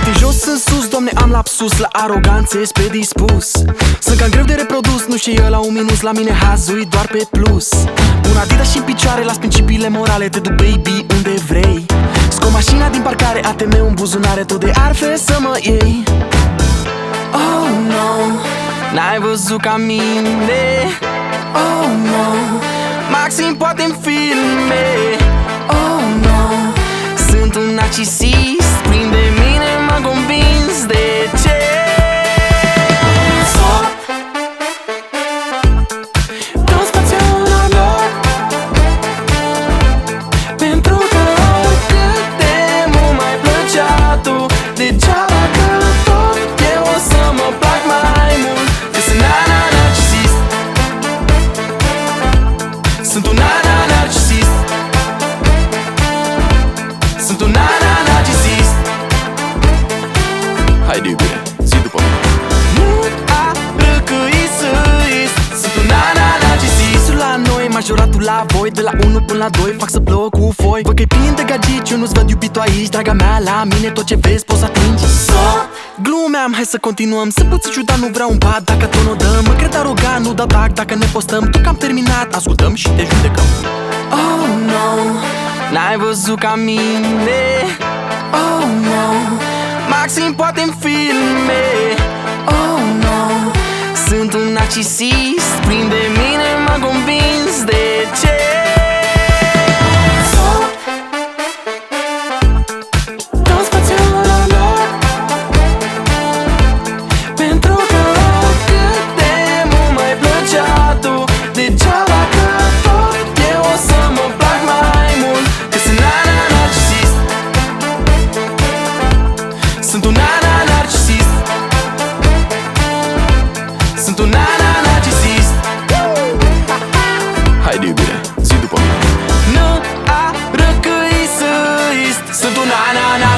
De jos în sus, Doamne, am lapsus. La aroganță ești predispus. Sunt cam greu de reprodus, nu știu eu la un minus. La mine hazui doar pe plus. Un Adidas și în picioare, las principiile morale. Te duc, baby, unde vrei. Scot mașina din parcare, ATM în buzunare. Tot de arfe să mă iei. Oh, no, n-ai văzut ca mine. Oh, no, maxim poate în filme. Oh, no, sunt un narcisist. Plin de mine, m-am convins. De ce? Dă-mi spațiu la loc, pentru că oricât de mult mai plăcea tu, degeaba că tot eu o să mă plac mai mult. Că sunt narcisist. Sunt un narcisist. Sunt un narcisist. Haide, iubire, zi după mine. Nu a răcăit să ies. Sunt un narcisist. La noi, majoratul la voi. De la 1 până la 2 fac să plouă cu foi. Văd că-i plin de gagici, eu nu-ți văd iubito aici. Draga mea, la mine tot ce vezi poți să atingi. Glumeam, hai să continuăm. Să puțin ciudat, nu vreau un pat dacă tot n-o dăm. Mă cred arogant, nu dau tag dacă ne postăm. Tu că am terminat, ascultăm și te judecăm. Oh, no, n-ai văzut ca mine. Oh, no, maxim poate în filme. Oh, no, sunt un narcisist. Plin de mine, m-am convins. De ce? Dă-mi spațiu la loc, pentru că oricât de mult mai plăcea tu, degeaba că tot eu o să mă plac mai mult. Că sunt narcisist. Sunt un narcisist. Sunt un narcisist. Haide, iubire, zi după mine. Nu a răcăit să ist. Sunt un narcisist.